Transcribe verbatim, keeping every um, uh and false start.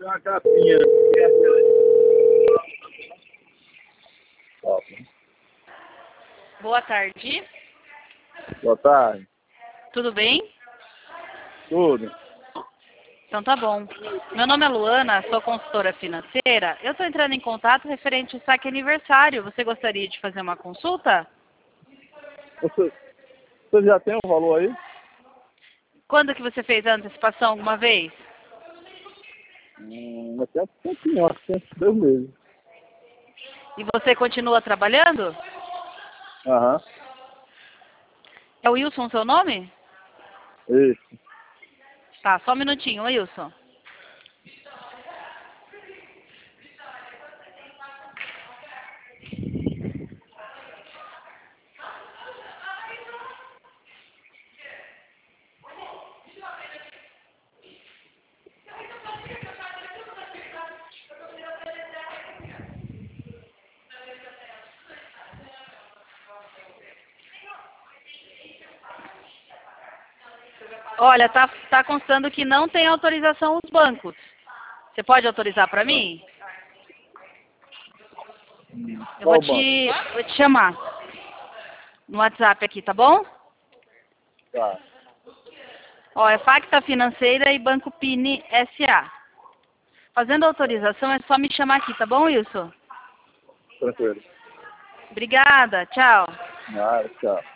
tem uma capinha. Boa tarde. Boa tarde. Tudo bem? Tudo. Então tá bom. Meu nome é Luana, sou consultora financeira. Eu estou entrando em contato referente ao saque aniversário. Você gostaria de fazer uma consulta? Você, você já tem o valor aí? Quando que você fez a antecipação alguma vez? Hum, até um pouquinho, acho que tem uns dois meses. E você continua trabalhando? Aham. É o Wilson seu nome? Isso. Tá, só um minutinho, Wilson. Olha, tá, tá constando que não tem autorização os bancos. Você pode autorizar para mim? Eu vou Qual banco? te, vou te chamar no WhatsApp aqui, tá bom? Tá. Ó, é Facta Financeira e Banco Pini S A. Fazendo autorização é só me chamar aqui, tá bom, Wilson? Tranquilo. Obrigada, tchau. Ah, tchau.